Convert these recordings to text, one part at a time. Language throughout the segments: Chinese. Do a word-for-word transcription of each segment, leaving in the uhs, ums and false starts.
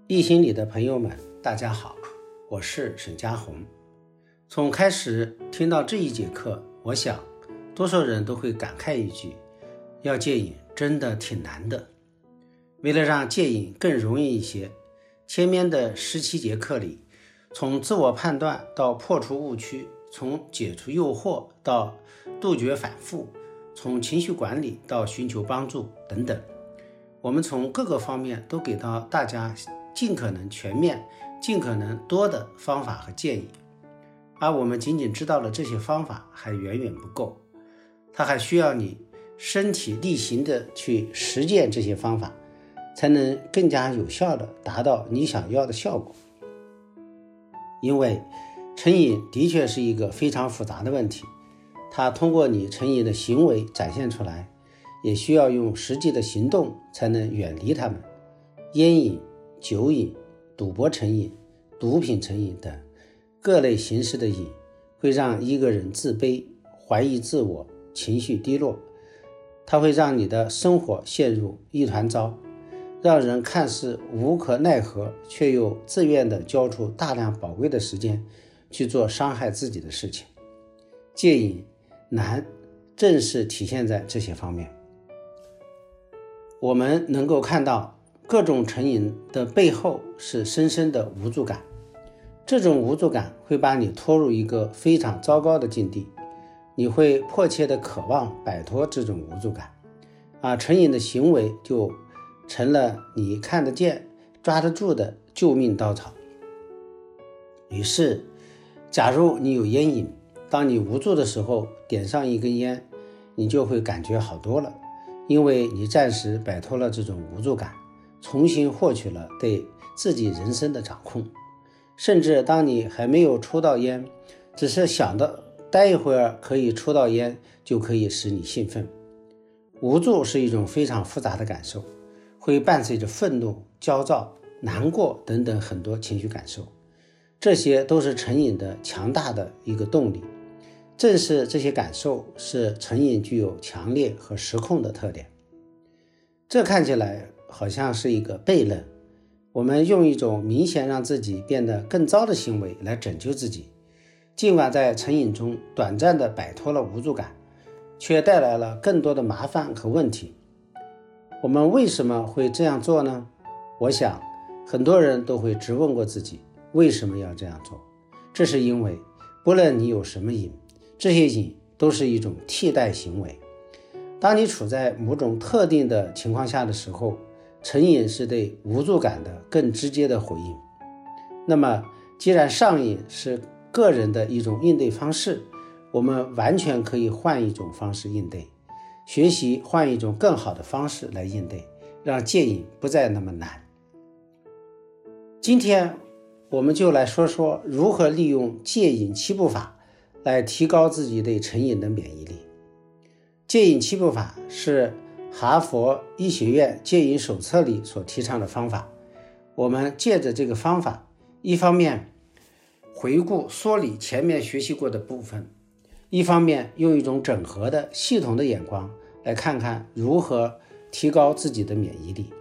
易心理的朋友们，大家好，我是沈家红。从开始听到这一节课，我想多数人都会感慨一句，要戒瘾真的挺难的。为了让戒瘾更容易一些，前面的十七节课里，从自我判断到破除误区，从解除诱惑到杜绝反复，从情绪管理到寻求帮助等等，我们从各个方面都给到大家尽可能全面、尽可能多的方法和建议。而我们仅仅知道了这些方法还远远不够，它还需要你身体力行的去实践这些方法，才能更加有效的达到你想要的效果。因为成瘾的确是一个非常复杂的问题，它通过你成瘾的行为展现出来，也需要用实际的行动才能远离它们。烟瘾、酒瘾、赌博成瘾、毒品成瘾等各类形式的瘾，会让一个人自卑、怀疑自我、情绪低落，它会让你的生活陷入一团糟，让人看似无可奈何，却又自愿地交出大量宝贵的时间去做伤害自己的事情。戒瘾难，正是体现在这些方面。我们能够看到各种成瘾的背后是深深的无助感，这种无助感会把你拖入一个非常糟糕的境地，你会迫切的渴望摆脱这种无助感，而成瘾的行为就成了你看得见、抓得住的救命稻草。于是，假如你有烟瘾，当你无助的时候点上一根烟，你就会感觉好多了，因为你暂时摆脱了这种无助感，重新获取了对自己人生的掌控。甚至当你还没有抽到烟，只是想到待一会儿可以抽到烟，就可以使你兴奋。无助是一种非常复杂的感受，会伴随着愤怒、焦躁、难过等等很多情绪感受，这些都是成瘾的强大的一个动力。正是这些感受使成瘾具有强烈和失控的特点。这看起来好像是一个悖论，我们用一种明显让自己变得更糟的行为来拯救自己，尽管在成瘾中短暂地摆脱了无助感，却带来了更多的麻烦和问题。我们为什么会这样做呢？我想很多人都会质问过自己，为什么要这样做？这是因为不论你有什么瘾，这些瘾都是一种替代行为。当你处在某种特定的情况下的时候，成瘾是对无助感的更直接的回应。那么既然上瘾是个人的一种应对方式，我们完全可以换一种方式应对，学习换一种更好的方式来应对，让戒瘾不再那么难。今天我们就来说说如何利用戒瘾七步法来提高自己对成瘾的免疫力。戒瘾七步法是哈佛医学院戒瘾手册里所提倡的方法。我们借着这个方法，一方面回顾梳理前面学习过的部分，一方面用一种整合的系统的眼光来看看如何提高自己的免疫力。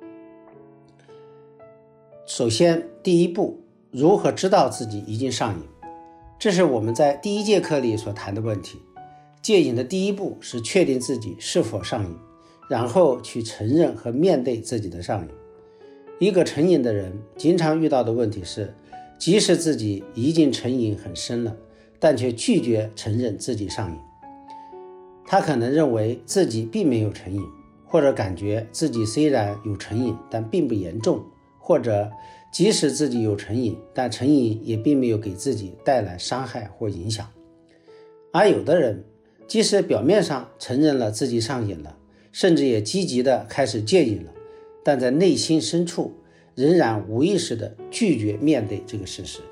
首先，第一步，如何知道自己已经上瘾？这是我们在第一节课里所谈的问题。戒瘾的第一步是确定自己是否上瘾，然后去承认和面对自己的上瘾。一个成瘾的人经常遇到的问题是，即使自己已经成瘾很深了，但却拒绝承认自己上瘾。他可能认为自己并没有成瘾，或者感觉自己虽然有成瘾，但并不严重，或者即使自己有成瘾，但成瘾也并没有给自己带来伤害或影响。而有的人即使表面上承认了自己上瘾了，甚至也积极的开始戒瘾了，但在内心深处仍然无意识的拒绝面对这个事实。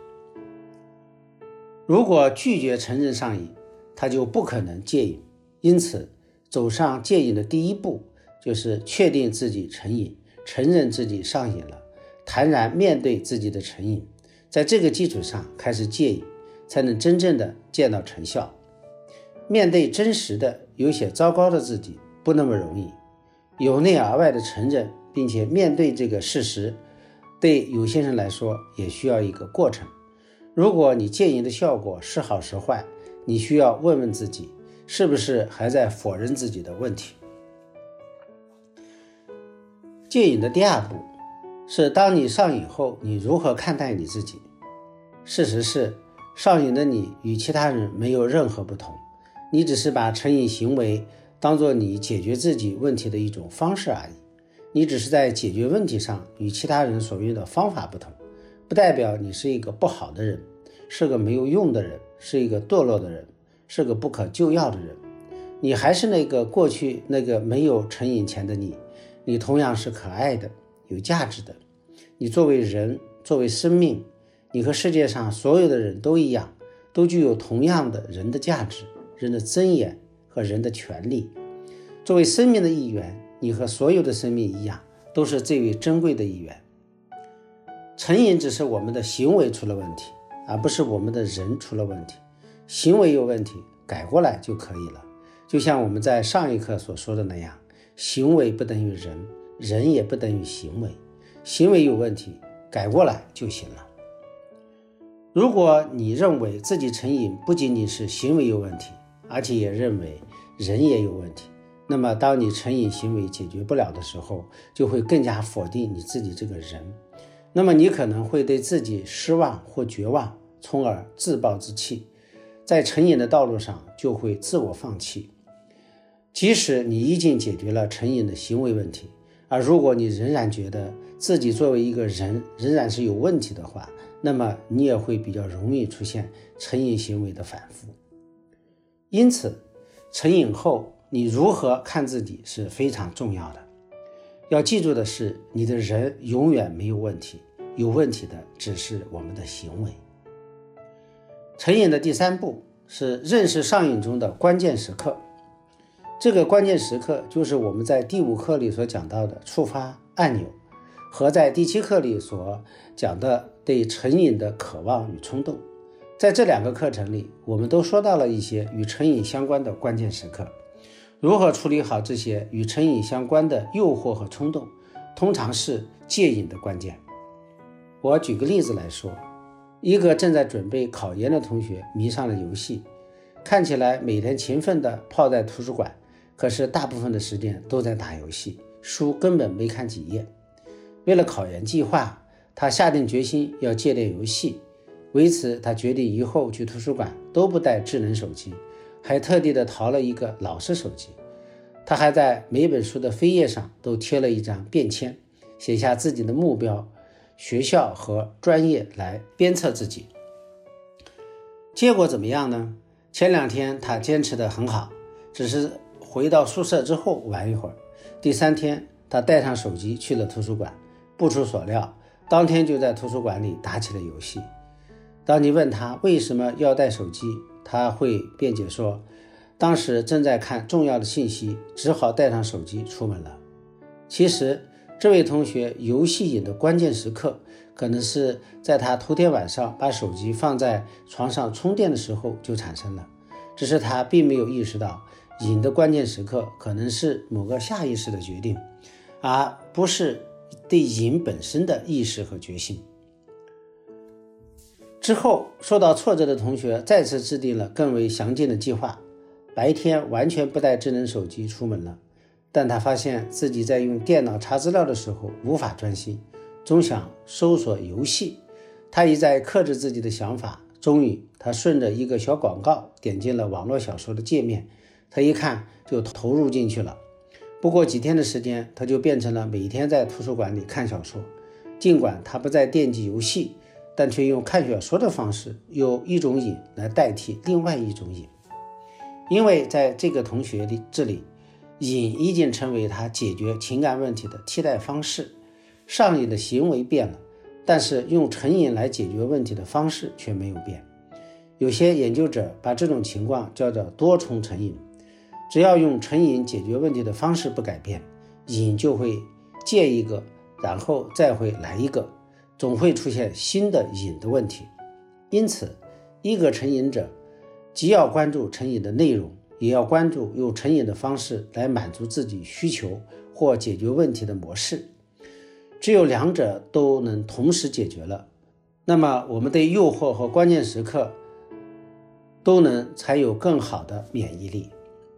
如果拒绝承认上瘾，他就不可能戒瘾。因此，走上戒瘾的第一步就是确定自己成瘾，承认自己上瘾了，坦然面对自己的成瘾，在这个基础上开始戒瘾，才能真正的见到成效。面对真实的有些糟糕的自己不那么容易，由内而外的承认并且面对这个事实， 对有些人来说也需要一个过程。如果你戒瘾的效果是好是坏，你需要问问自己，是不是还在否认自己的问题。戒瘾的第二步是，当你上瘾后，你如何看待你自己？事实是，上瘾的你与其他人没有任何不同，你只是把成瘾行为当作你解决自己问题的一种方式而已。你只是在解决问题上与其他人所用的方法不同，不代表你是一个不好的人，是个没有用的人，是一个堕落的人，是个不可救药的人。你还是那个过去那个没有成瘾前的你，你同样是可爱的，有价值的。你作为人，作为生命，你和世界上所有的人都一样，都具有同样的人的价值、人的尊严和人的权利。作为生命的一员，你和所有的生命一样，都是最为珍贵的一员。成瘾只是我们的行为出了问题，而不是我们的人出了问题。行为有问题，改过来就可以了。就像我们在上一课所说的那样，行为不等于人，人也不等于行为。行为有问题，改过来就行了。如果你认为自己成瘾不仅仅是行为有问题，而且也认为人也有问题，那么当你成瘾行为解决不了的时候，就会更加否定你自己这个人。那么你可能会对自己失望或绝望，从而自暴自弃，在成瘾的道路上就会自我放弃。即使你已经解决了成瘾的行为问题，而如果你仍然觉得自己作为一个人仍然是有问题的话，那么你也会比较容易出现成瘾行为的反复。因此，成瘾后你如何看自己是非常重要的。要记住的是，你的人永远没有问题，有问题的只是我们的行为。成瘾的第三步是认识上瘾中的关键时刻。这个关键时刻就是我们在第五课里所讲到的触发按钮，和在第七课里所讲的对成瘾的渴望与冲动。在这两个课程里，我们都说到了一些与成瘾相关的关键时刻。如何处理好这些与成瘾相关的诱惑和冲动，通常是戒瘾的关键。我举个例子来说，一个正在准备考研的同学迷上了游戏，看起来每天勤奋地泡在图书馆，可是大部分的时间都在打游戏，书根本没看几页。为了考研计划，他下定决心要戒掉游戏，为此他决定以后去图书馆都不带智能手机，还特地的淘了一个老式手机。他还在每本书的扉页上都贴了一张便签，写下自己的目标、学校和专业来鞭策自己。结果怎么样呢？前两天他坚持得很好，只是回到宿舍之后玩一会儿。第三天他带上手机去了图书馆，不出所料，当天就在图书馆里打起了游戏。当你问他为什么要带手机，他会辩解说，当时正在看重要的信息，只好带上手机出门了。其实这位同学游戏瘾的关键时刻，可能是在他头天晚上把手机放在床上充电的时候就产生了，只是他并没有意识到瘾的关键时刻可能是某个下意识的决定，而不是对瘾本身的意识和决心。之后受到挫折的同学再次制定了更为详尽的计划，白天完全不带智能手机出门了，但他发现自己在用电脑查资料的时候无法专心，总想搜索游戏。他一再克制自己的想法，终于他顺着一个小广告点进了网络小说的界面，他一看就投入进去了。不过几天的时间，他就变成了每天在图书馆里看小说。尽管他不再惦记游戏，但却用看小说的方式，用一种瘾来代替另外一种瘾。因为在这个同学里这里，瘾已经成为他解决情感问题的替代方式。上瘾的行为变了，但是用成瘾来解决问题的方式却没有变。有些研究者把这种情况叫做多重成瘾。只要用成瘾解决问题的方式不改变，瘾就会戒一个，然后再会来一个，总会出现新的瘾的问题。因此，一个成瘾者既要关注成瘾的内容，也要关注用成瘾的方式来满足自己需求或解决问题的模式。 只有两者都能同时解决了，那么我们对诱惑和关键时刻都能才有更好的免疫力。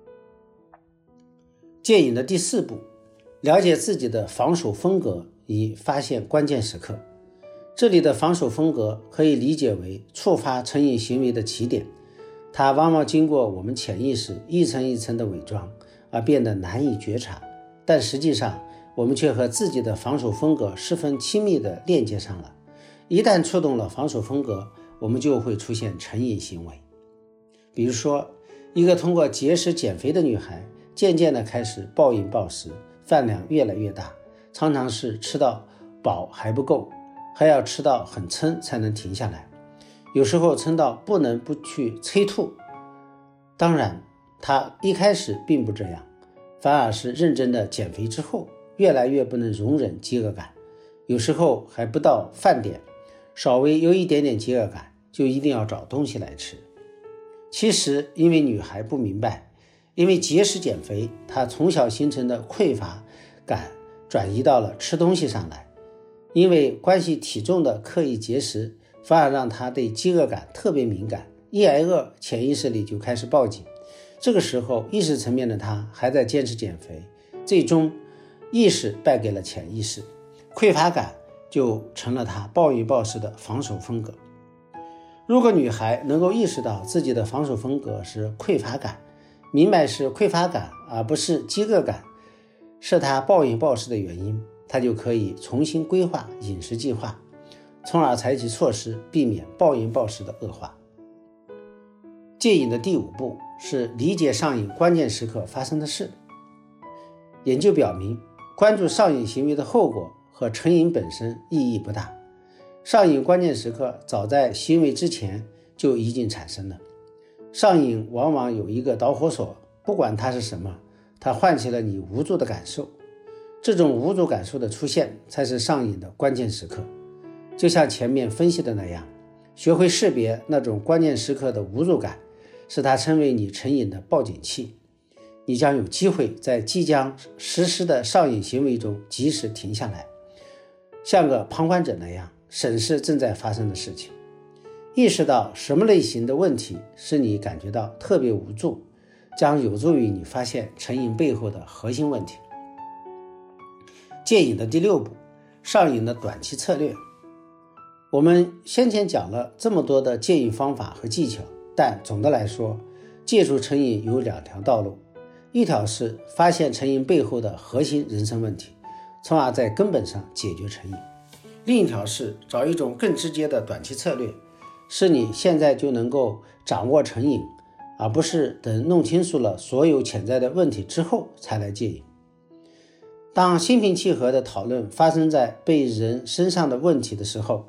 戒瘾的第四步，了解自己的防守风格以发现关键时刻。这里的防守风格可以理解为触发成瘾行为的起点，它往往经过我们潜意识一层一层的伪装而变得难以觉察，但实际上我们却和自己的防守风格十分亲密地链接上了。一旦触动了防守风格，我们就会出现成瘾行为。比如说，一个通过节食减肥的女孩渐渐地开始暴饮暴食，饭量越来越大，常常是吃到饱还不够，还要吃到很撑才能停下来，有时候撑到不能不去催吐。当然她一开始并不这样，反而是认真的减肥之后越来越不能容忍饥饿感，有时候还不到饭点，稍微有一点点饥饿感就一定要找东西来吃。其实因为女孩不明白，因为节食减肥，她从小形成的匮乏感转移到了吃东西上来，因为关系体重的刻意节食反而让她对饥饿感特别敏感，一挨饿潜意识里就开始报警。这个时候意识层面的她还在坚持减肥，最终意识败给了潜意识，匮乏感就成了她暴饮暴食的防守风格。如果女孩能够意识到自己的防守风格是匮乏感，明白是匮乏感而不是饥饿感是她暴饮暴食的原因，她就可以重新规划饮食计划，从而采取措施避免暴饮暴食的恶化。戒瘾的第五步是理解上瘾关键时刻发生的事。研究表明，关注上瘾行为的后果和成瘾本身意义不大，上瘾关键时刻早在行为之前就已经产生了。上瘾往往有一个导火索，不管它是什么，它唤起了你无助的感受，这种无助感受的出现才是上瘾的关键时刻。就像前面分析的那样，学会识别那种关键时刻的无助感，使它成为你成瘾的报警器，你将有机会在即将实施的上瘾行为中及时停下来，像个旁观者那样审视正在发生的事情，意识到什么类型的问题使你感觉到特别无助，将有助于你发现成瘾背后的核心问题。戒瘾的第六步，上瘾的短期策略。我们先前讲了这么多的戒瘾方法和技巧，但总的来说，戒除成瘾有两条道路，一条是发现成瘾背后的核心人生问题，从而在根本上解决成瘾；另一条是找一种更直接的短期策略，使你现在就能够掌握成瘾，而不是等弄清楚了所有潜在的问题之后才来戒瘾。当心平气和的讨论发生在被人身上的问题的时候，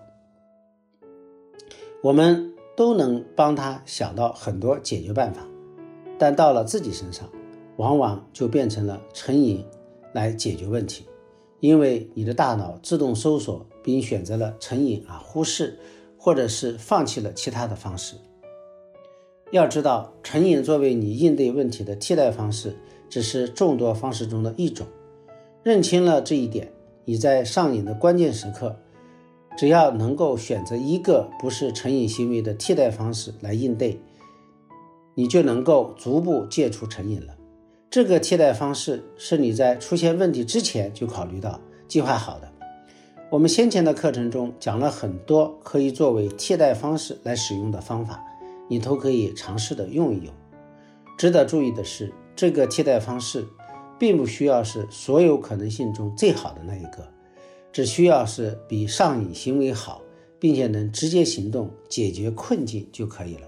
我们都能帮他想到很多解决办法，但到了自己身上，往往就变成了成瘾来解决问题，因为你的大脑自动搜索并选择了成瘾而忽视或者是放弃了其他的方式。要知道，成瘾作为你应对问题的替代方式，只是众多方式中的一种。认清了这一点，你在上瘾的关键时刻，只要能够选择一个不是成瘾行为的替代方式来应对，你就能够逐步戒除成瘾了。这个替代方式是你在出现问题之前就考虑到、计划好的。我们先前的课程中讲了很多可以作为替代方式来使用的方法，你都可以尝试的用一用。值得注意的是，这个替代方式并不需要是所有可能性中最好的那一个，只需要是比上瘾行为好，并且能直接行动解决困境就可以了。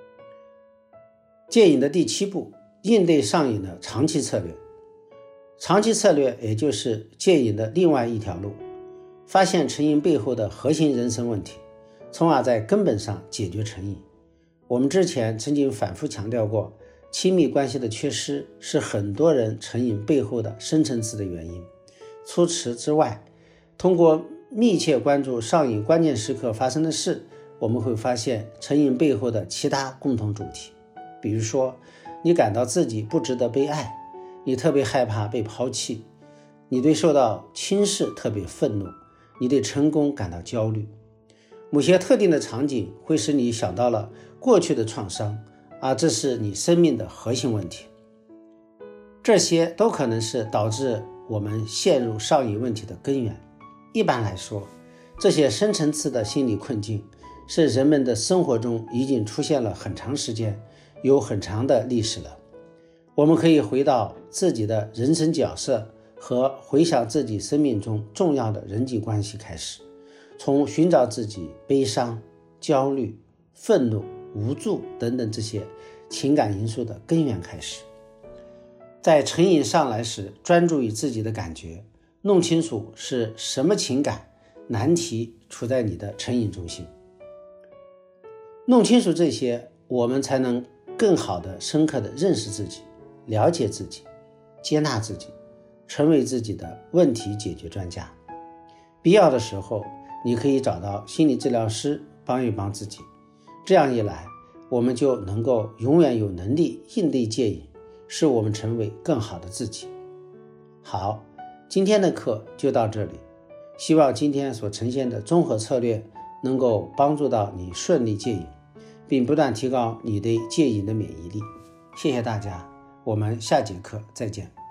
戒瘾的第七步，应对上瘾的长期策略。长期策略也就是戒瘾的另外一条路，发现成瘾背后的核心人生问题，从而在根本上解决成瘾。我们之前曾经反复强调过，亲密关系的缺失是很多人成瘾背后的深层次的原因。除此之外，通过密切关注上瘾关键时刻发生的事，我们会发现成瘾背后的其他共同主题。比如说，你感到自己不值得被爱，你特别害怕被抛弃， 你对受到轻视特别愤怒，你对成功感到焦虑。某些特定的场景会使你想到了过去的创伤，而这是你生命的核心问题。这些都可能是导致我们陷入上瘾问题的根源。一般来说，这些深层次的心理困境是人们的生活中已经出现了很长时间，有很长的历史了。我们可以回到自己的人生角色和回想自己生命中重要的人际关系开始，从寻找自己悲伤、焦虑、愤怒、无助等等这些情感因素的根源开始。在成瘾上来时，专注于自己的感觉，弄清楚是什么情感难题处在你的成瘾中心。弄清楚这些，我们才能更好的深刻的认识自己，了解自己，接纳自己，成为自己的问题解决专家。必要的时候，你可以找到心理治疗师帮一帮自己。这样一来，我们就能够永远有能力应对戒瘾，使我们成为更好的自己。好，今天的课就到这里。希望今天所呈现的综合策略能够帮助到你顺利戒瘾，并不断提高你对戒瘾的免疫力。谢谢大家，我们下节课再见。